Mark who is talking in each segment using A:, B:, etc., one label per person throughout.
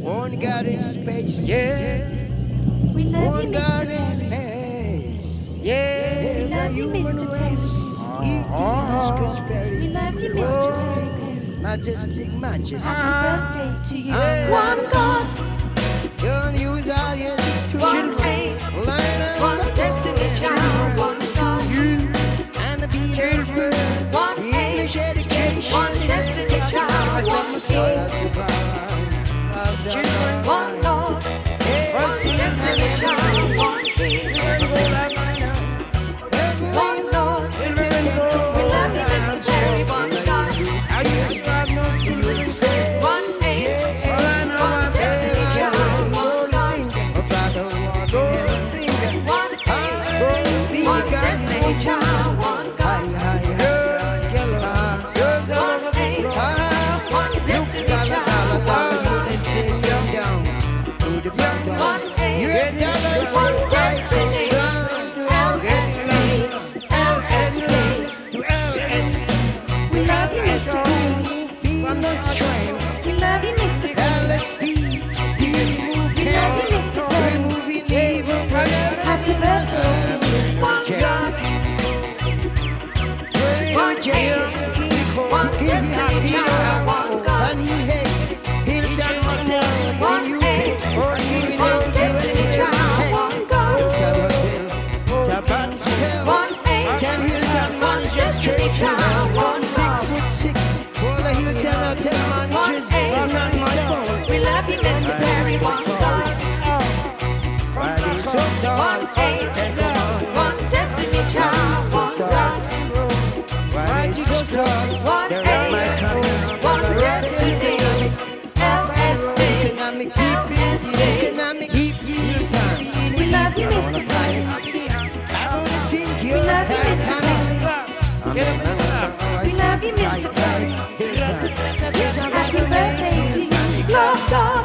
A: One God in space, yeah.
B: We love you,
A: One
B: Mr.
A: God in
B: Perry.
A: space, yeah.
B: We love you, Mr. Perry. We love you, Mr. Perry.
A: Majestic, majesty.
B: Happy birthday to you.
A: Hey.
B: One God,
A: Don't use all your
B: one
A: intuition.
B: aim,
A: Learn
B: one destiny child, one star.
A: and the beat of the bird.
B: One
A: The
B: aim,
A: English education.
B: one destiny child, one king. One Lord, one destiny child, one king. One Lord, we love you, Mr. Perry. One God, one aim, one destiny child, one God. One aim, one destiny child, one God. One aim, one destiny child, one God. One aim, one destiny. LSP, we love you, Mr. Perry. We love you, Mr. Perry. We love you, Mr. Perry. Happy birthday to you. One God, one aim, one destiny child, one God. One aim, one destiny child, one God. One aim, one destiny child, one God. One aim, we love you, Mr. Perry. One God. One aim, one destiny child, one God. One aim, one destiny. LSD, LSD. We love you, Mr. Perry. We love you, Mr. Perry. We love you, Mr. Perry. Happy birthday to you, love God.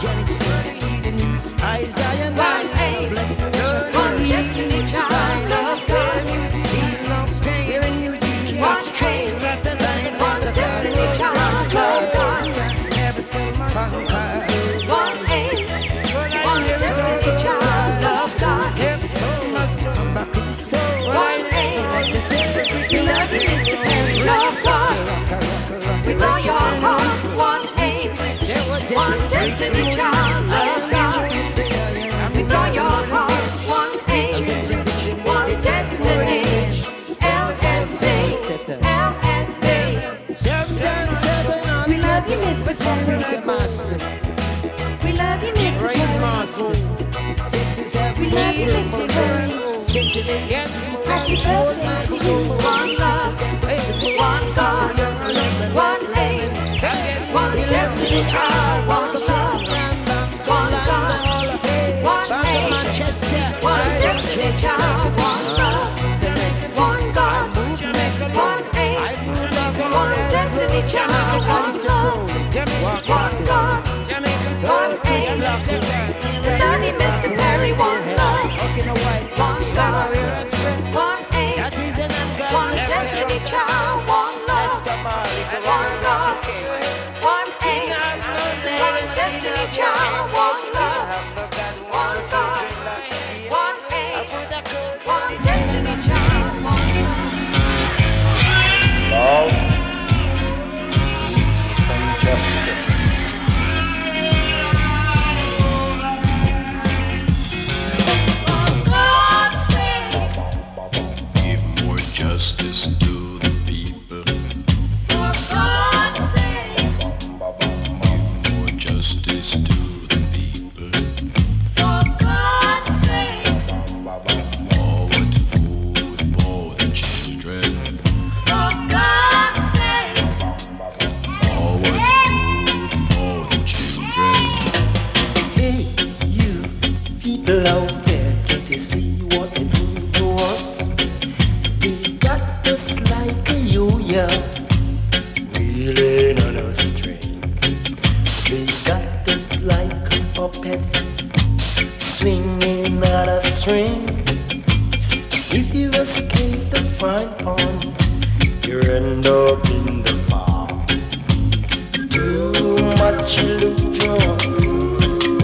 B: One aim, one destiny child, love God. One aim, one destiny child, love God. One aim, one destiny child, love God. One aim, we love you, Mr. Perry, love God. With all your heart, one aim, one destiny child, love God. With all your heart, one aim, one destiny. LSB, LSB. We love you, Mr. Perry. We love you, Mr. Perry. We love you, Mr. Perry. Happy birthday to you. One love, one God, one aim, one destiny child, one love, one God, one aim, one destiny child, one love, one God, one aim, one destiny child, one love, one God, one aim. Love you, Mr. Perry. One love, one God, one aim, one destiny child, one love, one God, one aim, one destiny child, one love, one God, one aim, one destiny child, one
C: Love, peace, and justice.
D: Justice to the people.
B: For God's sake.
D: Give more justice to the people.
B: For God's sake.
D: Forward food for the children.
B: For God's sake.
D: Forward food for the children.
E: Hey, you people out there, can't you see what they do to us? They got us like a yo-yo, reeling on a string. They got us like a puppet, swinging on a string. If you escape the frying pan, you end up in the fire. Too much illusion,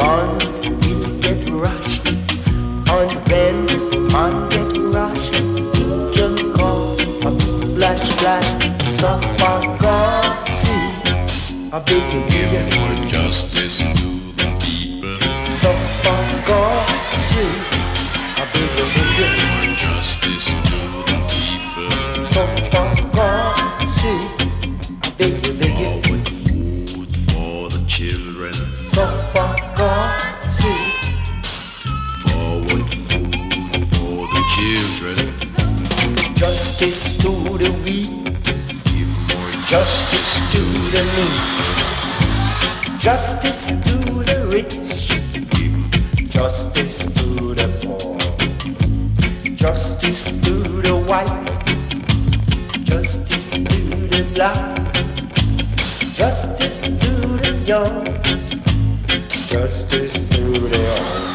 E: and it get rushed. And when man get rushed, it can cause a flash flash. Suffer God see, I beg you,
D: Give more justice to the people.
E: suffer God see, I beg you,
D: Give more justice to the people.
E: suffer God see, I beg you,
D: Forward food for the children.
E: suffer God see,
D: Forward food for the children.
E: justice to the weak,
D: Give more
E: justice to the meek, justice to the rich, justice to the poor, justice to the white, justice to the black, justice to the young, justice to the old.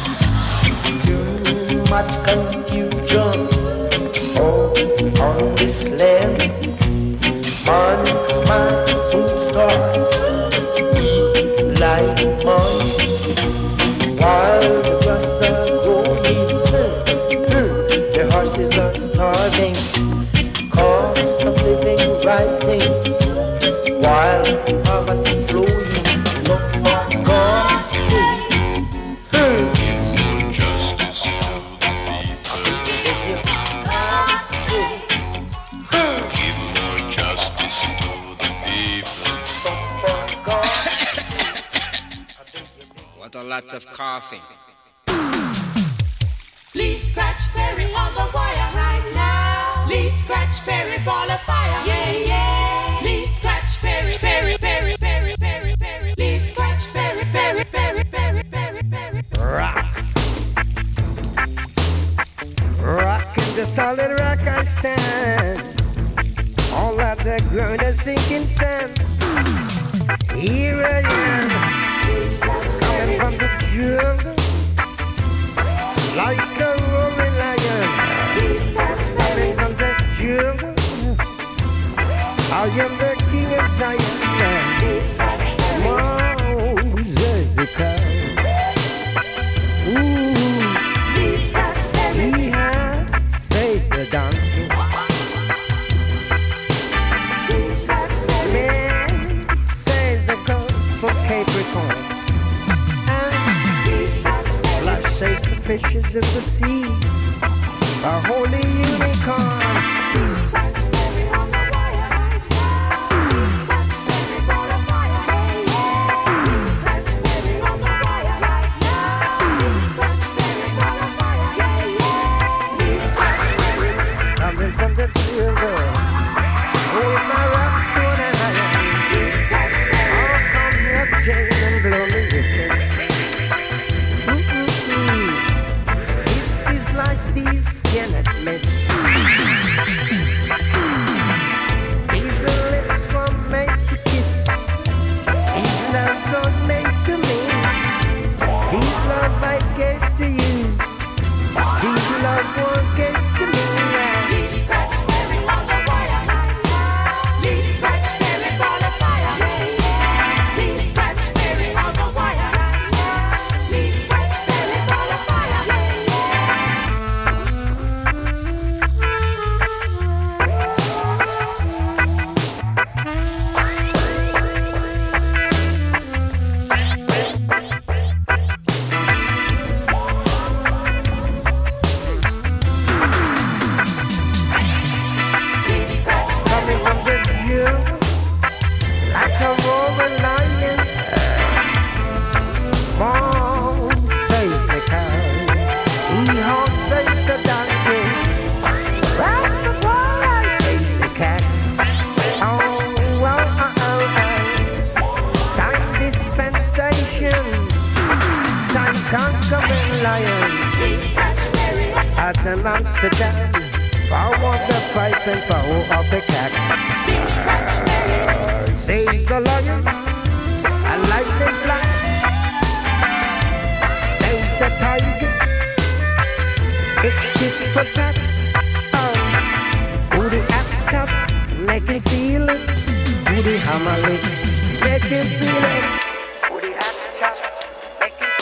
E: Too much confusion, oh, on this land. Man, my food store, eat like money, while the grass are growing, the horses are starving, cost of living rising, while poverty flowing, so far God see.
D: Give more justice to the people. Give more justice to the people.
C: What a lot of coughing.
B: Lee Scratch Perry on the wire right now. Lee Scratch Perry, ball of fire. Yeah, yeah. Lee Scratch Perry, Perry, Perry, Perry, Perry, Perry. Lee Scratch Perry, Perry, Perry, Perry, Perry, Perry.
A: Rock. Rock in the solid rock I stand. All at the ground is sinking sand. Here I am, coming from the jungle, like a roaring lion. Coming from the jungle, I am the king of Zion. Moses the cow. Ooh, he had saved the donkey. Man saves the goat from Capricorn. And Flash saves the fishes in the sea. A holy unicorn. Coming from the jungle, with my rock, stone and iron. Oh, come here, Jane, and blow me a kiss. This is like these cannot miss. These lips were made to kiss. These love God made to me. These love I gave to you. These love one gave to me.
B: Lee Scratch Perry on the wire. Lee Scratch Perry, ball of fire. Lee Scratch Perry on the wire. Lee Scratch Perry, ball of fire. Lee Scratch
A: Coming from the jungle, like a roaring lion. Mom saves the cow. Hee-haw saves the donkey. Rastafari saves the cat. Oh, oh, oh, oh, oh. Time dispensation. Time conquering lion.
B: Lee Scratch Perry.
A: At the Amsterdam. Power of the pipe and power of the cat.
B: Lee Scratch Perry.
A: Saves the lion, a lightning flash. Saves the tiger, it's tit for tat. Oh, who the axe chop, make him feel it. Who the hammer lick, make him feel it. Who the axe chop, make him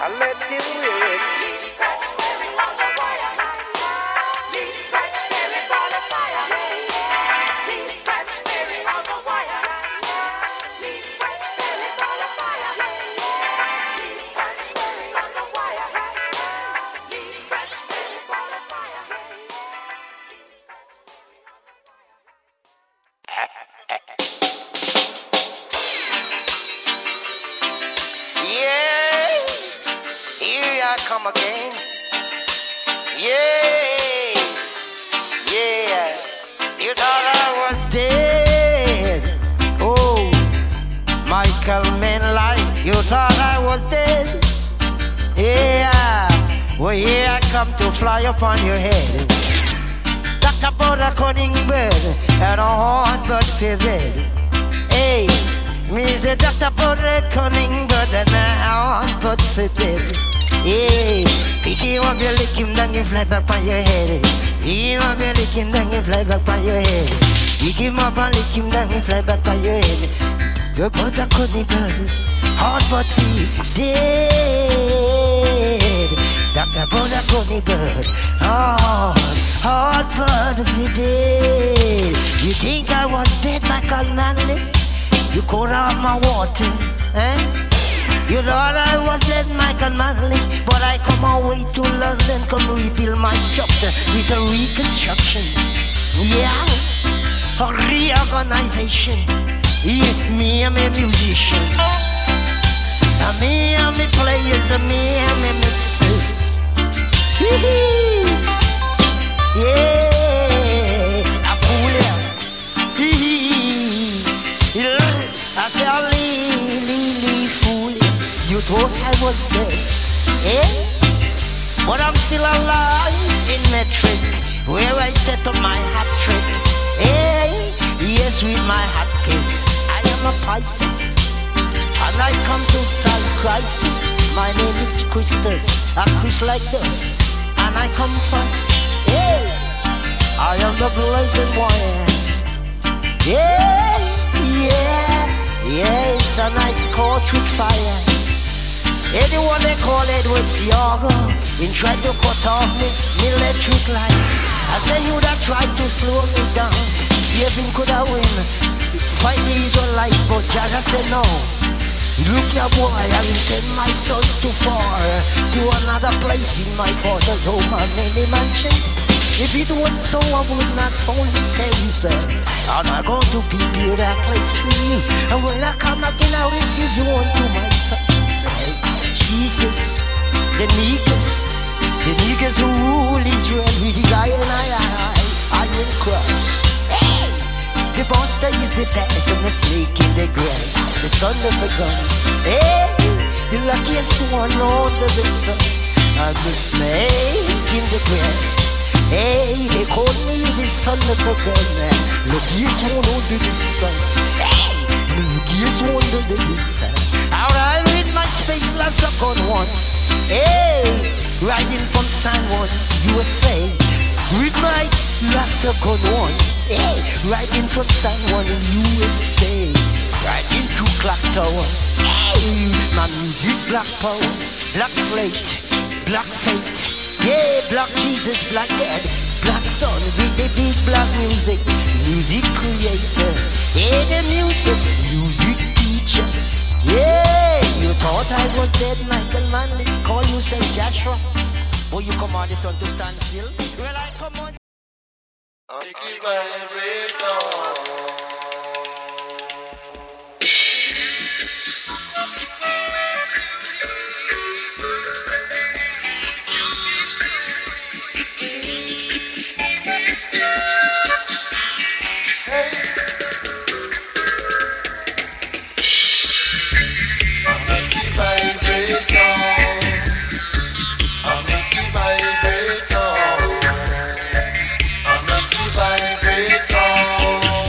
A: I let him wear it.
F: Lee Scratch Perry on the wire. Lee Scratch Perry ball of fire. Lee Scratch Perry on the wire. Lee Scratch Perry ball of fire. Lee Scratch Perry on the wire. Lee Scratch Perry ball of fire. Lee Scratch Perry on the
A: Yeah, here I come again. Yeah, yeah. You thought I was dead. Oh, Michael Manley, you thought I was dead. Yeah, well here I come to fly upon your head. Talk about a cunning bird and a horn but feathered. Hey, me say talk about a cunning bird and a horn but feathered. Hey, pick him up, you lick him down, you fly back on your head. Pick him up, you lick him down, you fly back on your head. Pick him up and lick him down, you fly back on your head. You about a cunning bird, hard but dead. Dr. Bola Coney Bird, hard bird if you did. You think I was dead, Michael Manley? You could have my water, eh? You thought I was dead, Michael Manley, but I come away to London, come rebuild my structure with a reconstruction. Yeah, a reorganization. Yeah, me and my musicians, and me and my players, and me and my mixers. Yeah, I fool ya. I say I fool ya. You thought I was dead, eh? But I'm still alive in metric, where I set up my hat trick. Hey, yes, with my hat case, I am a Pisces, and I come to solve crisis. My name is Christus, a Chris like this, and I come first. Hey, I am the blazing wire. Yeah, yeah, yeah, it's a nice court with fire. Anyone they call Edward Siaga, in try to cut off me electric light. I tell you that tried to slow me down, see if him could I win. Fight the Israelite, but Jaja said no. Look ya boy, I will send my son too far, to another place in my father's home, a many mansion. If it wasn't so, I would not only tell you, sir. I'm not going to prepare that place for you. And when I come again, I'll receive you unto my son. Jesus, the niggas who rule Israel with the iron cross. Hey! The monster is the best and the snake in the grass, the son of a gun. Hey! The luckiest one under the sun, and the snake in the grass. Hey, they call me the son of a gun. Luckiest one under the sun. Hey! The luckiest one under the sun. Alright, with my space last on one. Hey! Riding from San Juan, USA. With my last on one. Hey, riding from San Juan, USA. Riding to Clock Tower. Hey, my music, black power, black slate, black fate. Yeah, black Jesus, black dad, black son with the big black music. Music creator. Yeah, the music teacher. Yeah, you thought I was dead, Michael Manley. Call yourself Joshua. Boy, you come on this one to stand still. Well, I come on.
E: Vibrate on.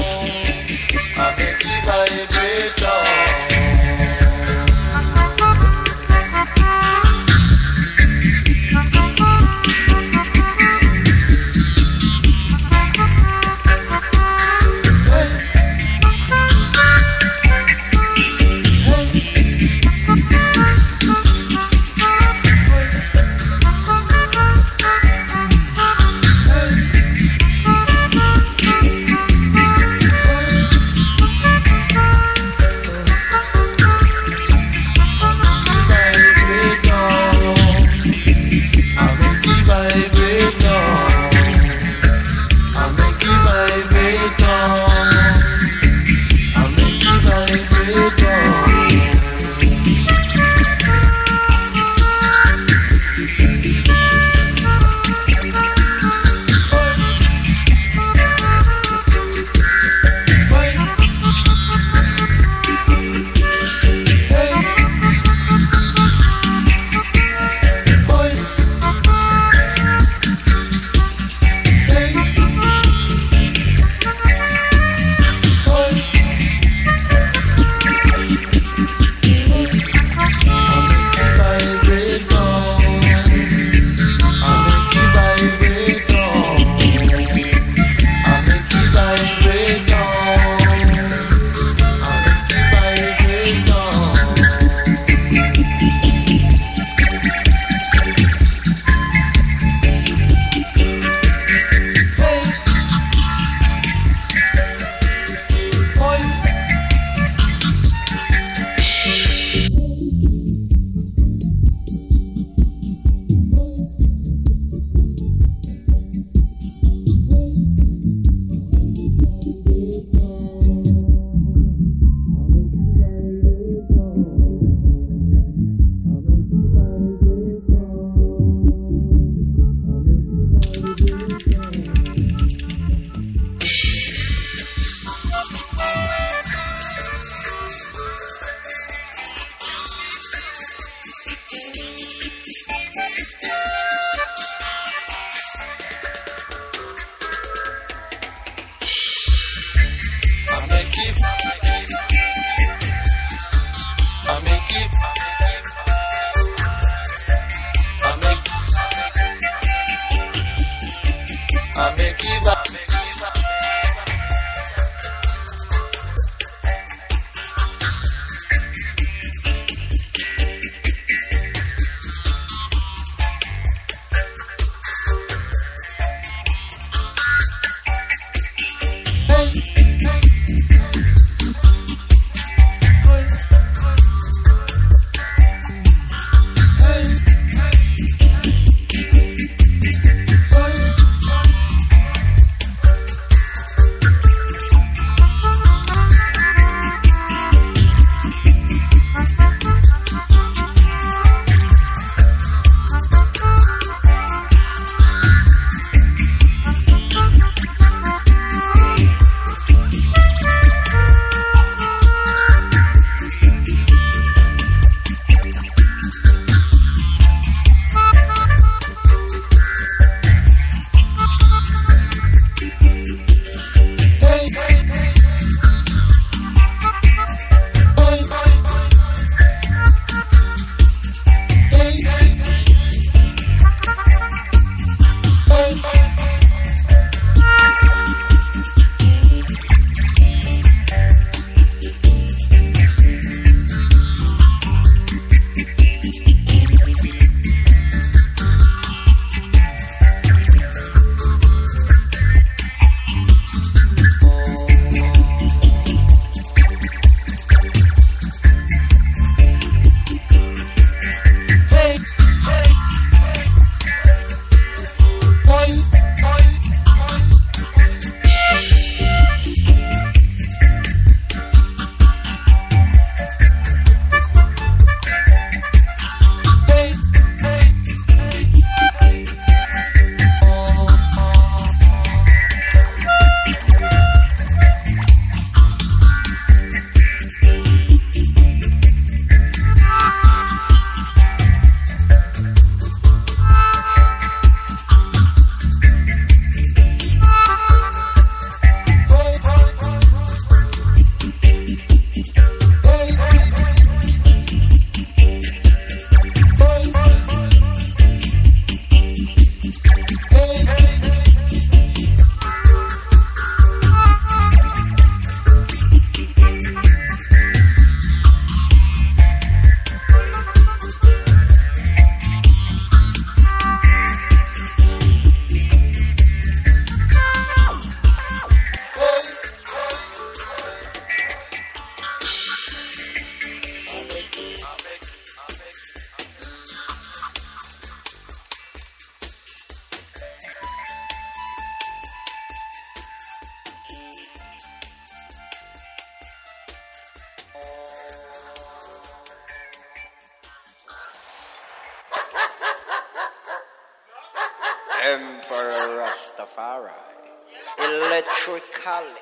C: Emperor Rastafari. Electrically.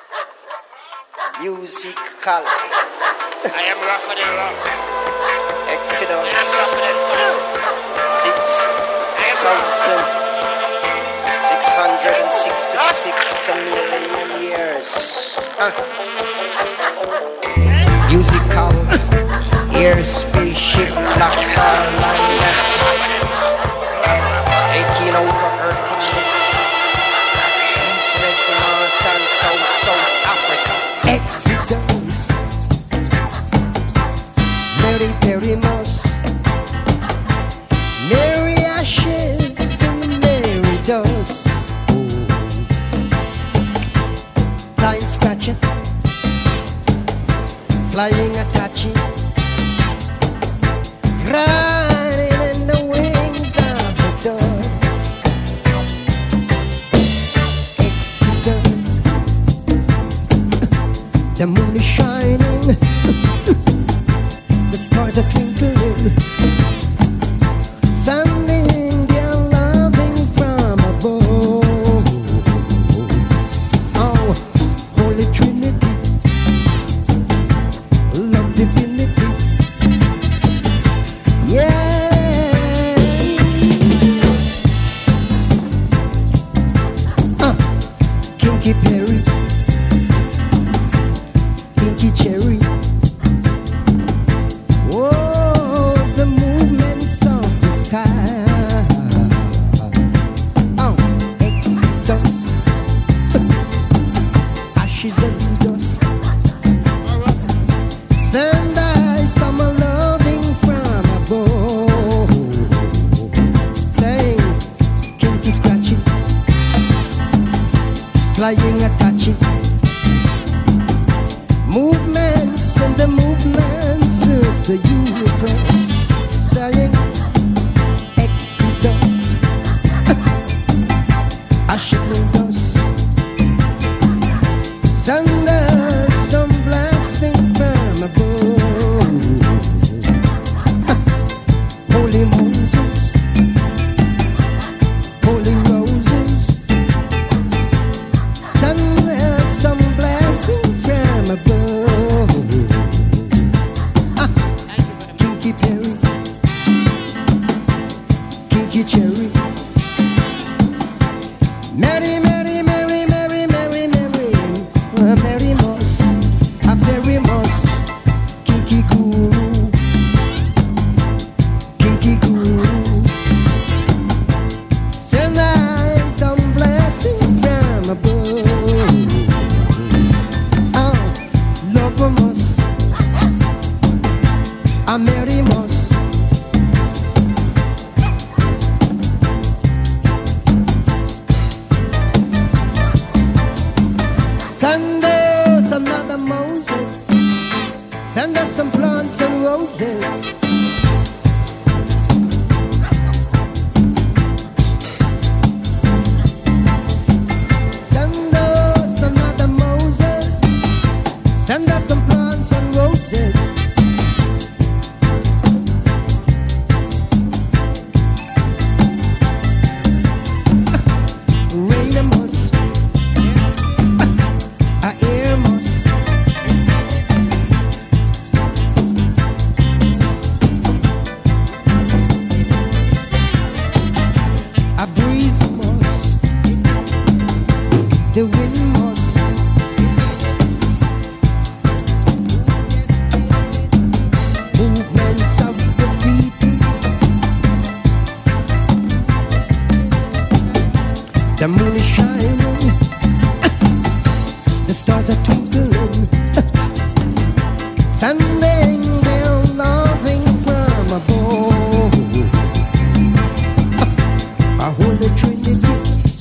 C: Musically. I am rougher than rough. Exodus. I am rougher than rough. 6,666 million years. Musical. Air spaceship. Black Star Liner. Taking over Earth. East, West, North, and South Africa.
A: Exodus, Mary Perry Moss, Mary Ashes and Mary Dust, Flying Scratcher, Flying Apache, riding in the wings of the dove. Exodus, the moon is shining, the stars are twinkling, sending their loving from above. Oh, Holy Trinity, love divinity, yeah. Kinky Perry, Pinky Cherry. Oh, the movements of the sky. Oh, Exodus, ashes and dust. Send I summer loving from above. Saying, kinky scratchy, flying Apache. Movements and the movements of the universe, saying Exodus, ashes and dust, send us some blessing from above. Holy Moses, holy roses, send us some blessing from above. Kinky Perry, Kinky Cherry, Mary, Mary, Mary, Mary, Mary, Mary, Mary Moss, a Perry Moss, Kinky Guru, Kinky Guru, send I some blessing from above. Oh, love Moss, a Mary Moss. Send us another Moses, send us some plants and roses. Send us another Moses, send us some plants and roses. Rain Moss, a air Moss, a breeze Moss, the wind Moss, movements of the people, the moon is shining, the stars are twinkling, sending their loving from above. Our Holy Trinity,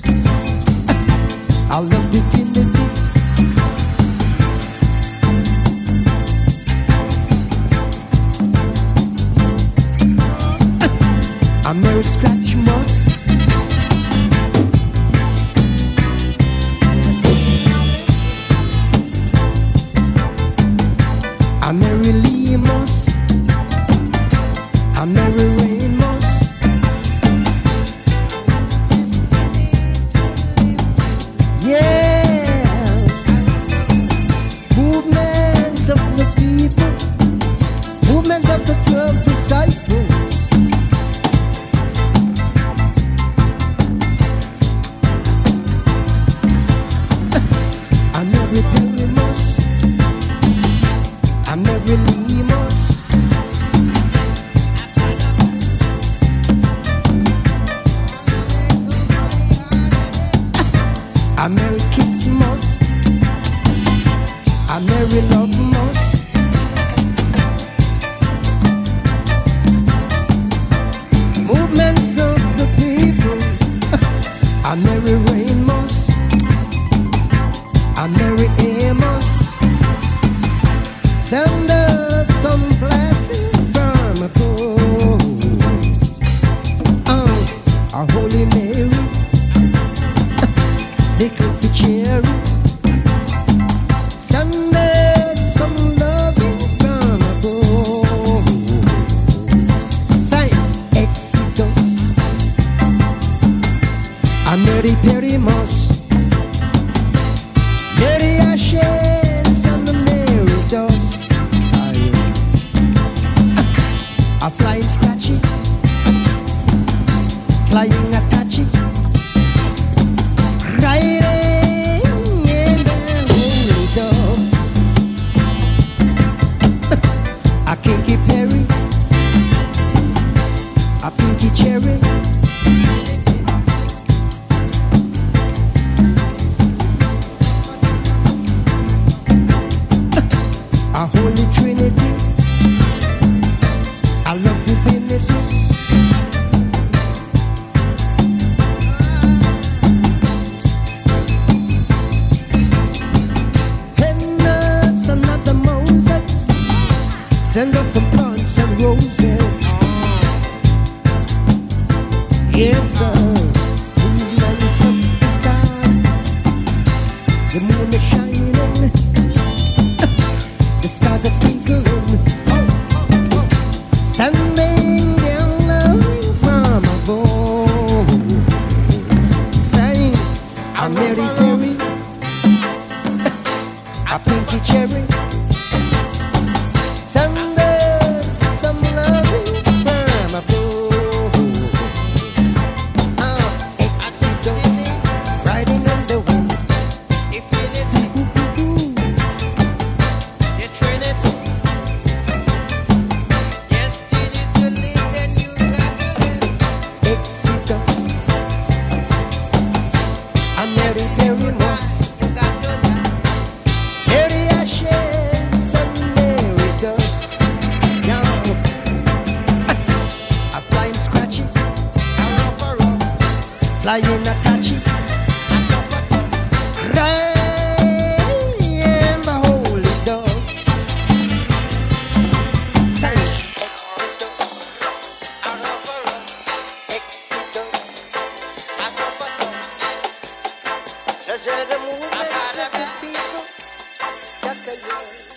A: our love divinity, a Mary Scratch Moss, a Mary Lee Moss, a Mary Rain Moss, A flying scratchy, flying Apache, riding in the holy dove. A kinky Perry, a pinky cherry. A holy trinity, I love divinity. And son of the Moses, send us some plants and roses. Yes, sir. Lights up the sun, the moon is shining, the stars are twinkling. Sending down love from above. Saying, I'm Mary Perry, a pinky cherry. Send us some loving from above. Ecstasy, riding on the wind.
C: Infinity, the Trinity. Destiny to live, then you got to live.
A: Exodus, a Mary Perry moss.
C: You got to die.
A: Mary ashes and Mary dust. Now, a flying scratchy,
C: A rough,
A: flying Apache, riding the holy dove. Say, Exodus, the movement of the people,